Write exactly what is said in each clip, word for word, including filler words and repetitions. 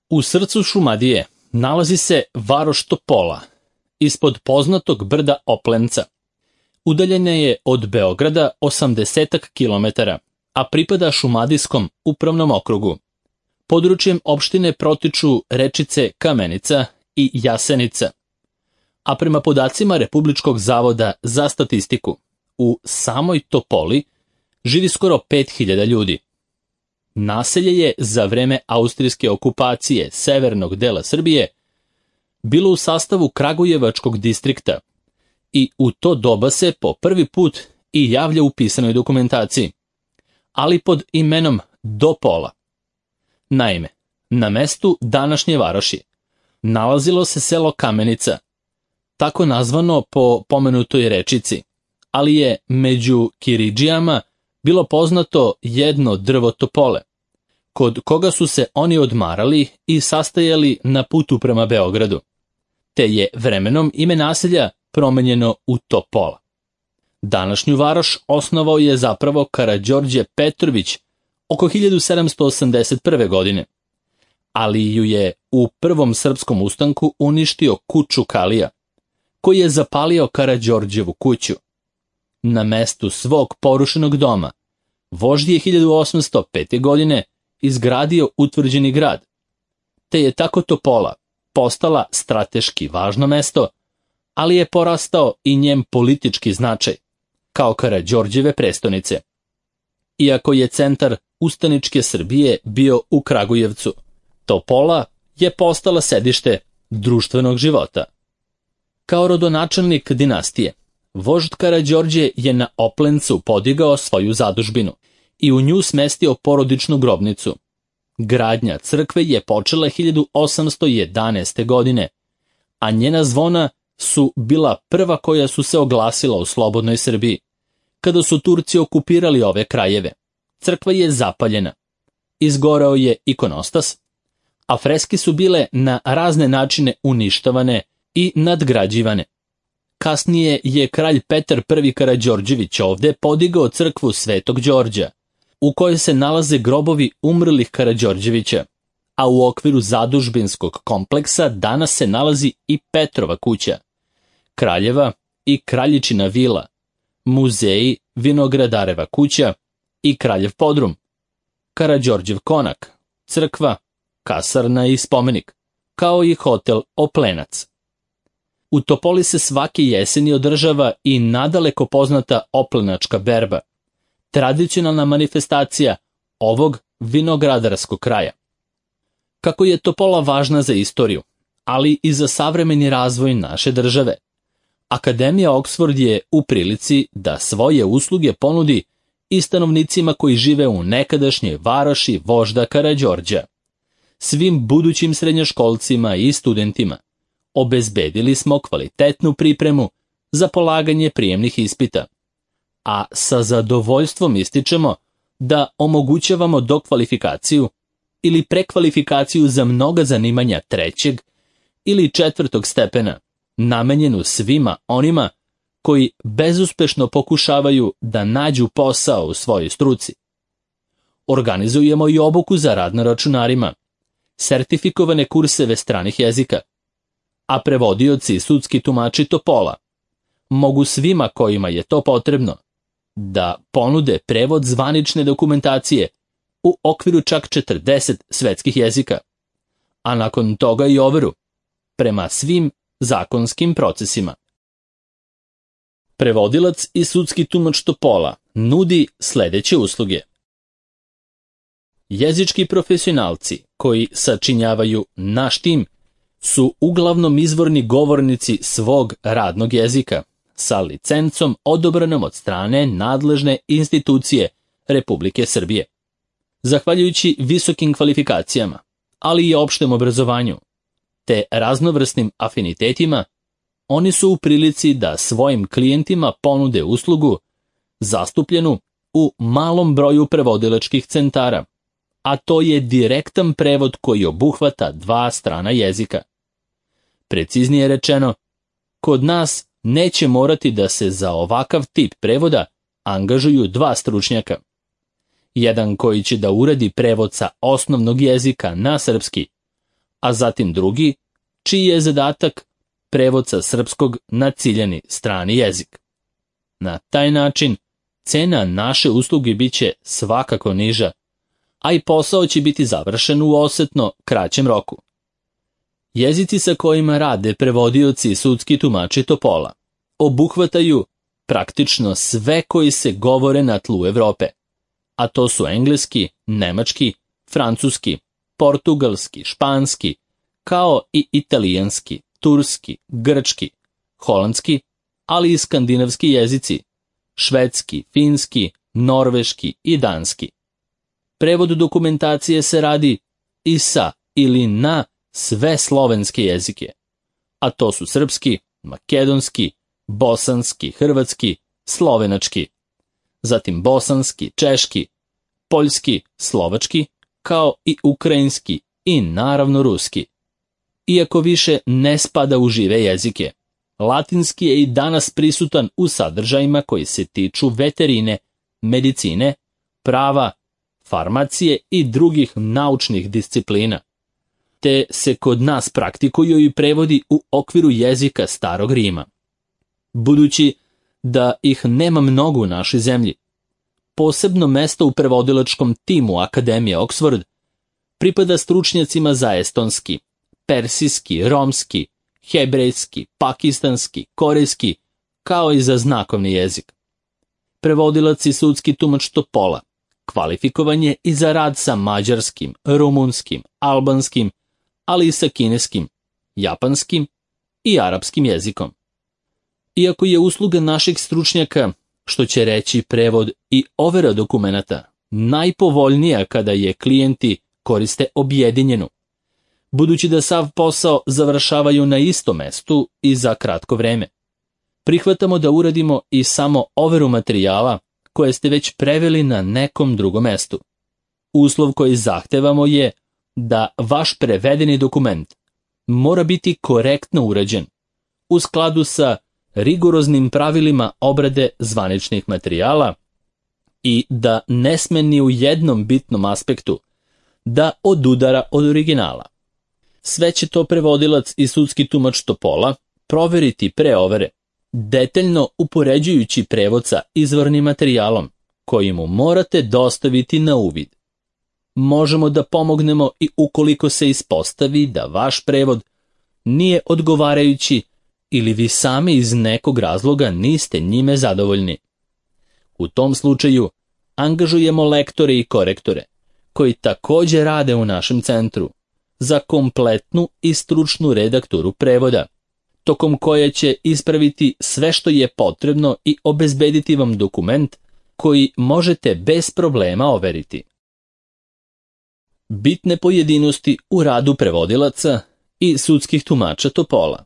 U srcu Šumadije nalazi se varoš Topola, ispod poznatog brda Oplenca. Udaljena je od Beograda osamdesetak kilometara, a pripada Šumadijskom upravnom okrugu. Područjem opštine protiču rečice Kamenica i Jasenica, a prema podacima Republičkog zavoda za statistiku, u samoj Topoli živi skoro pet hiljada ljudi. Naselje je za vreme austrijske okupacije severnog dela Srbije bilo u sastavu Kragujevačkog distrikta i u to doba se po prvi put i javlja u pisanoj dokumentaciji, ali pod imenom Dopola. Naime, na mestu današnje varoši nalazilo se selo Kamenica, tako nazvano po pomenutoj rečici, ali je među Kiridžijama bilo poznato jedno drvo Topole, kod koga su se oni odmarali i sastajali na putu prema Beogradu, te je vremenom ime naselja promenjeno u Topola. Današnju varoš osnovao je zapravo Karađorđe Petrović oko hiljadu sedamsto osamdeset prve. godine, ali ju je u prvom srpskom ustanku uništio Kučukalija, koji je zapalio Karađorđevu kuću. Na mestu svog porušenog doma vožd je hiljadu osamsto pete. godine izgradio utvrđeni grad, te je tako Topola postala strateški važno mesto, ali je porastao i njen politički značaj, kao Karađorđeve prestonice. Iako je centar ustaničke Srbije bio u Kragujevcu, Topola je postala sedište društvenog života. Kao rodonačelnik dinastije, vožd Karađorđe je na Oplencu podigao svoju zadužbinu i u nju smestio porodičnu grobnicu. Gradnja crkve je počela hiljadu osamsto jedanaeste. godine, a njena zvona su bila prva koja su se oglasila u slobodnoj Srbiji. Kada su Turci okupirali ove krajeve, crkva je zapaljena, izgoreo je ikonostas, a freske su bile na razne načine uništavane i nadgrađivane. Kasnije je kralj Petar prvi. Karađorđević ovde podigao crkvu Svetog Đorđa, u kojoj se nalaze grobovi umrlih Karađorđevića, a u okviru zadužbinskog kompleksa danas se nalazi i Petrova kuća, Kraljeva i Kraljičina vila, muzeji, Vinogradareva kuća i Kraljev podrum, Karađorđev konak, crkva, kasarna i spomenik, kao i hotel Oplenac. U Topoli se svake jeseni održava i nadaleko poznata oplenačka berba, tradicionalna manifestacija ovog vinogradarskog kraja. Kako je Topola važna za istoriju, ali i za savremeni razvoj naše države, Akademija Oksford je u prilici da svoje usluge ponudi i stanovnicima koji žive u nekadašnjoj varoši vožda Karađorđa. Svim budućim srednjoškolcima i studentima obezbedili smo kvalitetnu pripremu za polaganje prijemnih ispita, a sa zadovoljstvom ističemo da omogućavamo dokvalifikaciju ili prekvalifikaciju za mnoga zanimanja trećeg ili četvrtog stepena, namenjenu svima onima koji bezuspešno pokušavaju da nađu posao u svojoj struci. Organizujemo i obuku za rad na računarima, sertifikovane kurseve stranih jezika, a prevodioci i sudski tumači Topola mogu svima kojima je to potrebno da ponude prevod zvanične dokumentacije u okviru čak četrdeset svetskih jezika, a nakon toga i overu prema svim zakonskim procesima. Prevodilac i sudski tumač Topola nudi sledeće usluge. Jezički profesionalci koji sačinjavaju naš tim su uglavnom izvorni govornici svog radnog jezika sa licencom odobranom od strane nadležne institucije Republike Srbije. Zahvaljujući visokim kvalifikacijama, ali i opštem obrazovanju, te raznovrsnim afinitetima, oni su u prilici da svojim klijentima ponude uslugu zastupljenu u malom broju prevodilačkih centara, a to je direktan prevod koji obuhvata dva strana jezika. Preciznije rečeno, kod nas neće morati da se za ovakav tip prevoda angažuju dva stručnjaka. Jedan koji će da uradi prevod sa osnovnog jezika na srpski, a zatim drugi, čiji je zadatak prevod sa srpskog na ciljani strani jezik. Na taj način cena naše usluge bit će svakako niža, a i posao će biti završen u osetno kraćem roku. Jezici sa kojima rade prevodioci i sudski tumači Topola obuhvataju praktično sve koji se govore na tlu Evrope, a to su engleski, nemački, francuski, portugalski, španski, kao i italijanski, turski, grčki, holandski, ali i skandinavski jezici, švedski, finski, norveški i danski. Prevod dokumentacije se radi i sa ili na sve slovenske jezike, a to su srpski, makedonski, bosanski, hrvatski, slovenački, zatim bosanski, češki, poljski, slovački, kao i ukrajinski i naravno ruski. Iako više ne spada u žive jezike, latinski je i danas prisutan u sadržajima koji se tiču veterine, medicine, prava, farmacije i drugih naučnih disciplina, te se kod nas praktikuju i prevodi u okviru jezika Starog Rima. Budući da ih nema mnogo u našoj zemlji, posebno mesto u prevodilačkom timu Akademije Oxford pripada stručnjacima za estonski, persijski, romski, hebrejski, pakistanski, korejski, kao i za znakovni jezik. Prevodilac i sudski tumač Topola kvalifikovan je i za rad sa mađarskim, rumunskim, albanskim, ali i sa kineskim, japanskim i arapskim jezikom. Iako je usluga naših stručnjaka, što će reći prevod i overa dokumenata, najpovoljnija kada je klijenti koriste objedinjenu, budući da sav posao završavaju na istom mestu i za kratko vreme. Prihvatamo da uradimo i samo overu materijala koje ste već preveli na nekom drugom mestu. Uslov koji zahtevamo je da vaš prevedeni dokument mora biti korektno urađen, u skladu sa rigoroznim pravilima obrade zvaničnih materijala i da ne sme ni u jednom bitnom aspektu da odudara od originala. Sve će to prevodilac i sudski tumač Topola proveriti pre overe, detaljno upoređujući prevod sa izvornim materijalom koji mu morate dostaviti na uvid. Možemo da pomognemo i ukoliko se ispostavi da vaš prevod nije odgovarajući ili vi sami iz nekog razloga niste njime zadovoljni. U tom slučaju angažujemo lektore i korektore, koji također rade u našem centru, za kompletnu i stručnu redakturu prevoda, tokom koje će ispraviti sve što je potrebno i obezbediti vam dokument koji možete bez problema overiti. Bitne pojedinosti u radu prevodilaca i sudskih tumača Topola.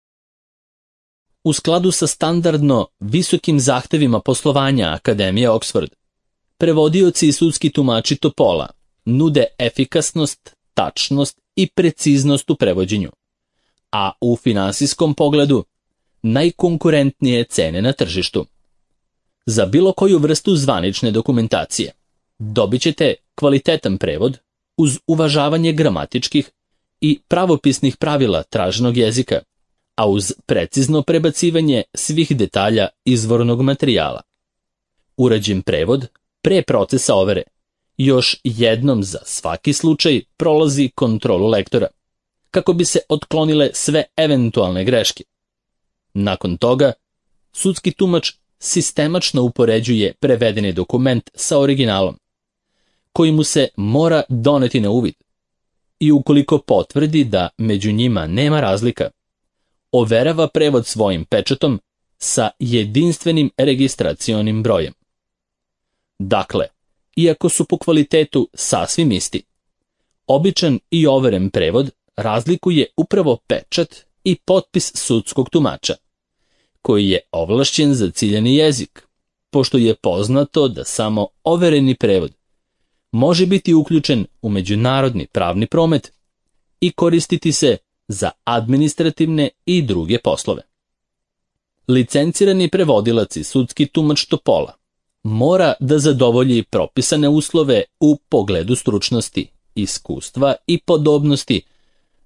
U skladu sa standardno visokim zahtevima poslovanja Akademije Oxford, prevodioci i sudski tumači Topola nude efikasnost, tačnost i preciznost u prevođenju, a u finansijskom pogledu najkonkurentnije cene na tržištu. Za bilo koju vrstu zvanične dokumentacije dobit ćete kvalitetan prevod uz uvažavanje gramatičkih i pravopisnih pravila traženog jezika, a uz precizno prebacivanje svih detalja izvornog materijala. Urađen prevod pre procesa overe još jednom za svaki slučaj prolazi kontrolu lektora, kako bi se otklonile sve eventualne greške. Nakon toga, sudski tumač sistemačno upoređuje prevedeni dokument sa originalom, koji mu se mora doneti na uvid, i ukoliko potvrdi da među njima nema razlika, overava prevod svojim pečatom sa jedinstvenim registracionim brojem. Dakle, iako su po kvalitetu sasvim isti, običan i overen prevod razlikuje upravo pečat i potpis sudskog tumača, koji je ovlašćen za ciljani jezik, pošto je poznato da samo overeni prevod može biti uključen u međunarodni pravni promet i koristiti se za administrativne i druge poslove. Licencirani prevodilac i sudski tumač Topola mora da zadovolji propisane uslove u pogledu stručnosti, iskustva i podobnosti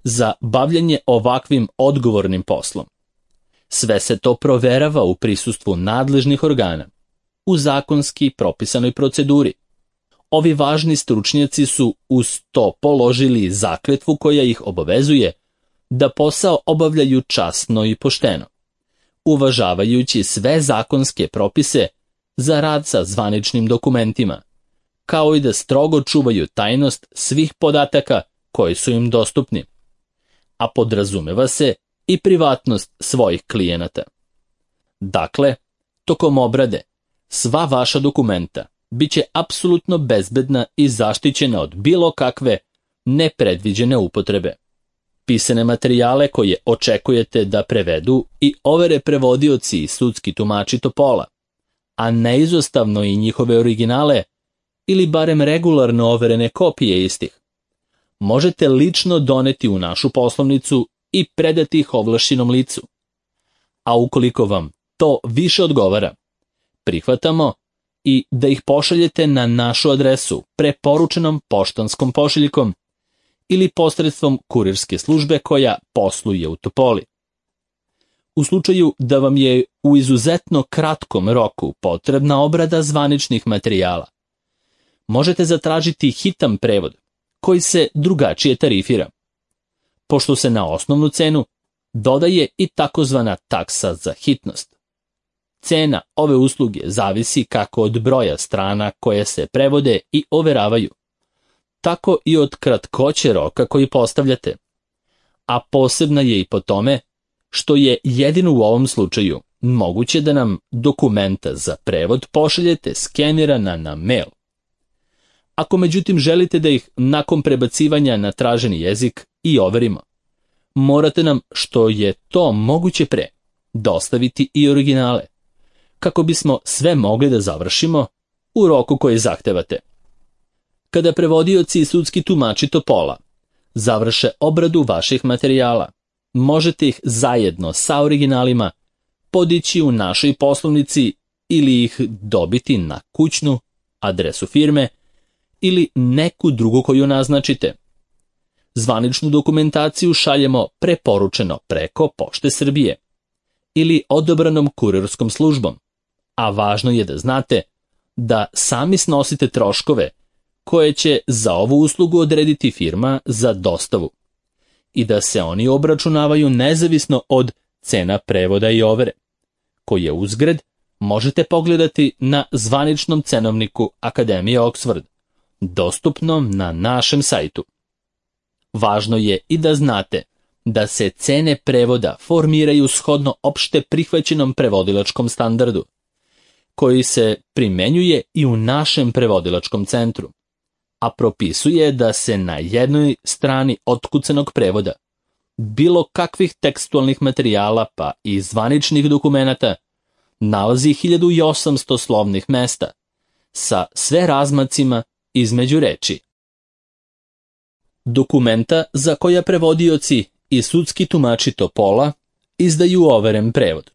za bavljanje ovakvim odgovornim poslom. Sve se to proverava u prisustvu nadležnih organa, u zakonski propisanoj proceduri. Ovi važni stručnjaci su uz to položili zakletvu koja ih obavezuje da posao obavljaju časno i pošteno, uvažavajući sve zakonske propise za rad sa zvaničnim dokumentima, kao i da strogo čuvaju tajnost svih podataka koji su im dostupni, a podrazumeva se i privatnost svojih klijenata. Dakle, tokom obrade, sva vaša dokumenta bit će apsolutno bezbedna i zaštićena od bilo kakve nepredviđene upotrebe. Pisane materijale koje očekujete da prevedu i overe prevodioci i sudski tumači Topola, a neizostavno i njihove originale ili barem regularno overene kopije istih, možete lično doneti u našu poslovnicu i predati ih ovlašćenom licu. A ukoliko vam to više odgovara, prihvatamo i da ih pošaljete na našu adresu preporučenom poštanskom pošiljkom ili posredstvom kurirske službe koja posluje u Topoli. U slučaju da vam je u izuzetno kratkom roku potrebna obrada zvaničnih materijala, možete zatražiti hitan prevod koji se drugačije tarifira, pošto se na osnovnu cenu dodaje i takozvana taksa za hitnost. Cena ove usluge zavisi kako od broja strana koje se prevode i overavaju, tako i od kratkoće roka koji postavljate, a posebna je i po tome što je jedino u ovom slučaju moguće da nam dokumenta za prevod pošaljete skenirana na mail. Ako međutim želite da ih nakon prebacivanja na traženi jezik i overimo, morate nam, što je to moguće pre, dostaviti i originale, kako bismo sve mogli da završimo u roku koji zahtevate. Kada prevodioci i sudski tumači Topola završe obradu vaših materijala, možete ih zajedno sa originalima podići u našoj poslovnici ili ih dobiti na kućnu adresu firme ili neku drugu koju naznačite. Zvaničnu dokumentaciju šaljemo preporučeno preko Pošte Srbije ili odobranom kurirskom službom, a važno je da znate da sami snosite troškove koje će za ovu uslugu odrediti firma za dostavu i da se oni obračunavaju nezavisno od cena prevoda i overe, koje uzgred možete pogledati na zvaničnom cenovniku Akademije Oxford, dostupnom na našem sajtu. Važno je i da znate da se cene prevoda formiraju shodno opšte prihvaćenom prevodilačkom standardu, koji se primenjuje i u našem prevodilačkom centru, a propisuje da se na jednoj strani otkucanog prevoda bilo kakvih tekstualnih materijala pa i zvaničnih dokumenata nalazi hiljadu osamsto slovnih mesta sa sve razmacima između reči. Dokumenta za koja prevodioci i sudski tumači Topola izdaju overen prevod.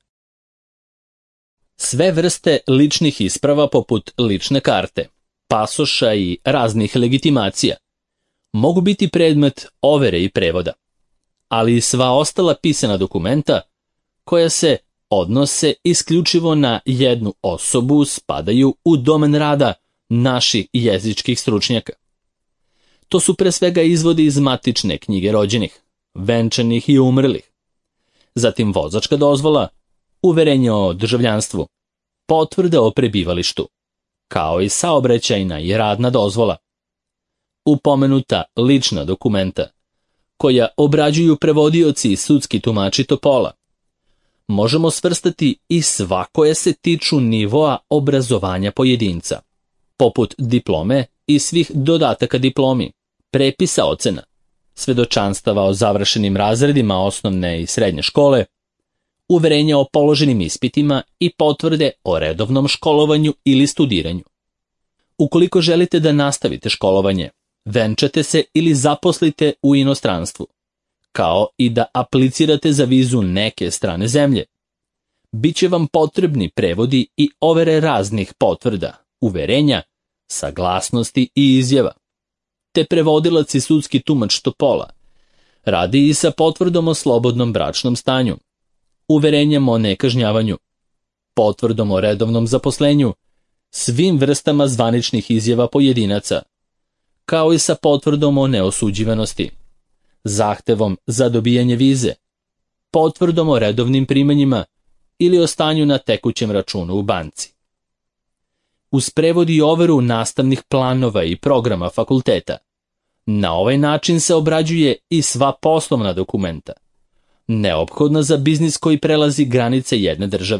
Sve vrste ličnih isprava poput lične karte, pasoša i raznih legitimacija mogu biti predmet overe i prevoda, ali i sva ostala pisana dokumenta koja se odnose isključivo na jednu osobu spadaju u domen rada naših jezičkih stručnjaka. To su pre svega izvodi iz matične knjige rođenih, venčanih i umrlih, zatim vozačka dozvola, uverenje o državljanstvu, potvrda o prebivalištu, kao i saobraćajna i radna dozvola. Upomenuta lična dokumenta, koja obrađuju prevodioci i sudski tumači Topola, možemo svrstati i sva koje se tiču nivoa obrazovanja pojedinca, poput diplome i svih dodataka diplomi, prepisa ocena, svedočanstava o završenim razredima osnovne i srednje škole, uverenja o položenim ispitima i potvrde o redovnom školovanju ili studiranju. Ukoliko želite da nastavite školovanje, venčate se ili zaposlite u inostranstvu, kao i da aplicirate za vizu neke strane zemlje, biće vam potrebni prevodi i overe raznih potvrda, uverenja, saglasnosti i izjava. Te prevodilac i sudski tumač Topola Radi i sa potvrdom o slobodnom bračnom stanju, uverenjem o nekažnjavanju, potvrdom o redovnom zaposlenju, svim vrstama zvaničnih izjava pojedinaca, kao i sa potvrdom o neosuđivanosti, zahtevom za dobijanje vize, potvrdom o redovnim primanjima ili o stanju na tekućem računu u banci. Uz prevod i overu nastavnih planova i programa fakulteta, na ovaj način se obrađuje i sva poslovna dokumenta, neophodna za biznis koji prelazi granice jedne države.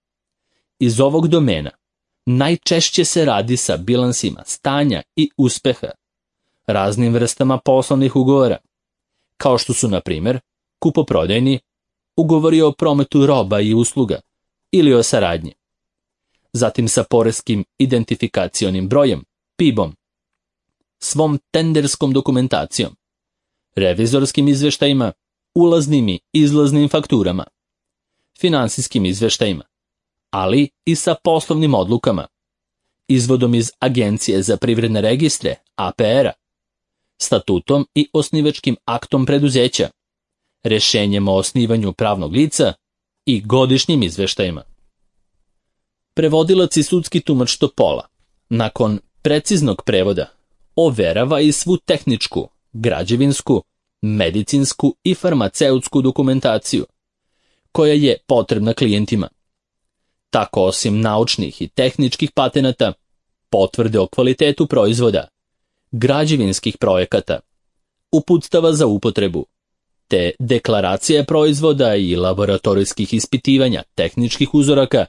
Iz ovog domena najčešće se radi sa bilansima stanja i uspeha, raznim vrstama poslovnih ugovora, kao što su, na primjer, kupoprodajni, ugovori o prometu roba i usluga ili o saradnji. Zatim sa poreskim identifikacionim brojem, P I B-om, svom tenderskom dokumentacijom, revizorskim izveštajima, ulaznim i izlaznim fakturama, finansijskim izveštajima, ali i sa poslovnim odlukama, izvodom iz Agencije za privredne registre, A P R-a, statutom i osnivačkim aktom preduzeća, rešenjem o osnivanju pravnog lica i godišnjim izveštajima. Prevodilac i sudski tumač Topola, nakon preciznog prevoda, overava i svu tehničku, građevinsku, medicinsku i farmaceutsku dokumentaciju, koja je potrebna klijentima. Tako, osim naučnih i tehničkih patenata, potvrde o kvalitetu proizvoda, građevinskih projekata, uputstava za upotrebu, te deklaracije proizvoda i laboratorijskih ispitivanja tehničkih uzoraka,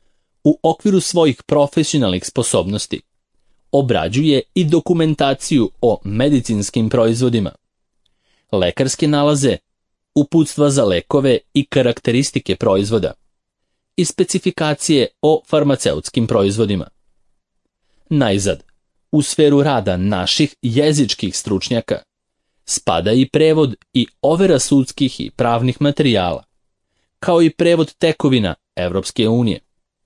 u okviru svojih profesionalnih sposobnosti, obrađuje i dokumentaciju o medicinskim proizvodima, lekarske nalaze, uputstva za lekove i karakteristike proizvoda i specifikacije o farmaceutskim proizvodima. Najzad, u sferu rada naših jezičkih stručnjaka spada i prevod i overa sudskih i pravnih materijala, kao i prevod tekovina Evropske unije.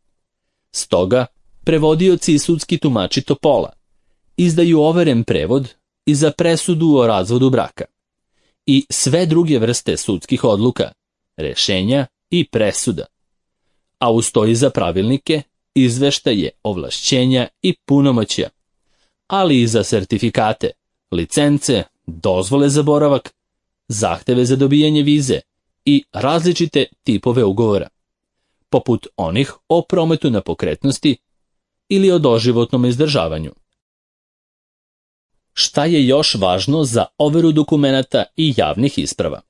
Stoga, prevodioci i sudski tumači Topola izdaju overen prevod i za presudu o razvodu braka i sve druge vrste sudskih odluka, rešenja i presuda, a uz to i za pravilnike, izveštaje, ovlašćenja i punomoćja, ali i za sertifikate, licence, dozvole za boravak, zahteve za dobijanje vize i različite tipove ugovora, poput onih o prometu na pokretnosti ili o doživotnom izdržavanju. Šta je još važno za overu dokumenata i javnih isprava?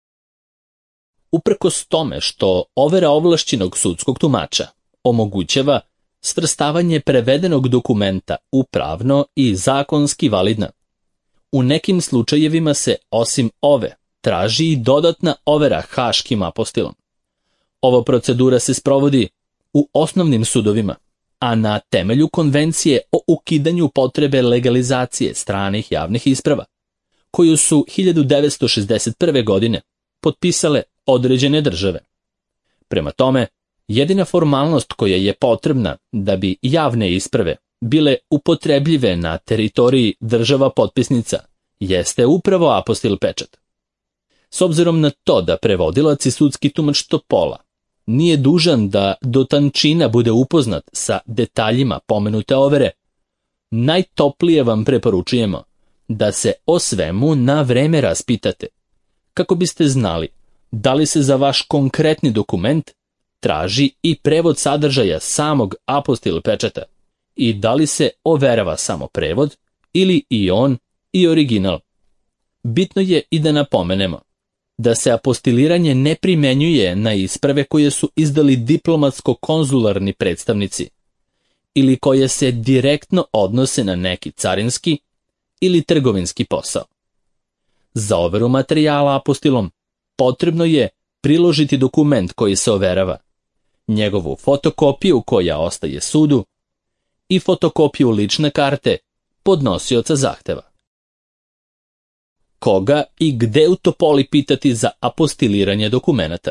Uprkos tome što overa ovlašćenog sudskog tumača omogućava svrstavanje prevedenog dokumenta u pravno i zakonski validna, u nekim slučajevima se osim ove traži i dodatna overa haškim apostilom. Ova procedura se sprovodi u osnovnim sudovima, a na temelju konvencije o ukidanju potrebe legalizacije stranih javnih isprava, koju su hiljadu devetsto šezdeset prve. godine potpisale određene države. Prema tome, jedina formalnost koja je potrebna da bi javne isprave bile upotrebljive na teritoriji država potpisnica jeste upravo apostil pečat. S obzirom na to da prevodilac i sudski tumač Topola nije dužan da do tančina bude upoznat sa detaljima pomenute overe, najtoplije vam preporučujemo da se o svemu na vreme raspitate, kako biste znali da li se za vaš konkretni dokument traži i prevod sadržaja samog apostila pečata i da li se overava samo prevod ili i on i original. Bitno je i da napomenemo da se apostiliranje ne primenjuje na isprave koje su izdali diplomatsko-konzularni predstavnici ili koje se direktno odnose na neki carinski ili trgovinski posao. Za overu materijala apostilom potrebno je priložiti dokument koji se overava, njegovu fotokopiju koja ostaje sudu i fotokopiju lične karte podnosioca zahteva. Koga i gde u Topoli pitati za apostiliranje dokumenata?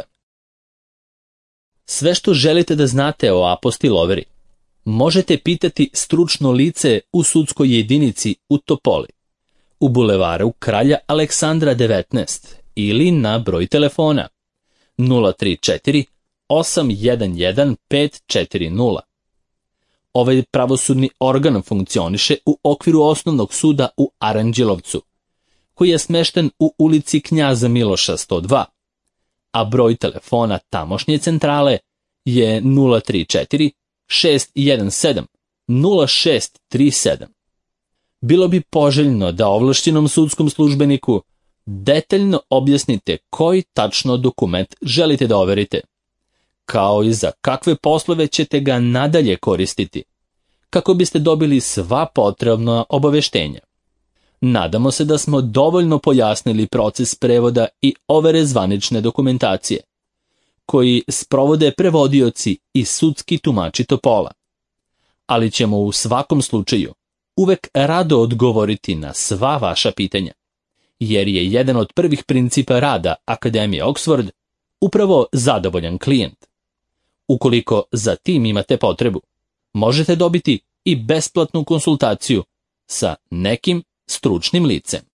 Sve što želite da znate o apostil overi možete pitati stručno lice u sudskoj jedinici u Topoli, u bulevaru Kralja Aleksandra devetnaest ili na broj telefona nula tri četiri osam jedan jedan pet četiri nula. Ovaj pravosudni organ funkcioniše u okviru osnovnog suda u Aranđelovcu, koji je smešten u ulici Knjaza Miloša sto dva, a broj telefona tamošnje centrale je nula tri četiri šest jedan sedam nula šest tri sedam. Bilo bi poželjno da ovlašćenom sudskom službeniku detaljno objasnite koji tačno dokument želite da overite, kao i za kakve poslove ćete ga nadalje koristiti, kako biste dobili sva potrebna obaveštenja. Nadamo se da smo dovoljno pojasnili proces prevoda i overe zvanične dokumentacije, koji sprovode prevodioci i sudski tumači Topola. Ali ćemo u svakom slučaju uvek rado odgovoriti na sva vaša pitanja, jer je jedan od prvih principa rada Akademije Oxford upravo zadovoljan klijent. Ukoliko za tim imate potrebu, možete dobiti i besplatnu konsultaciju sa nekim stručnim licem.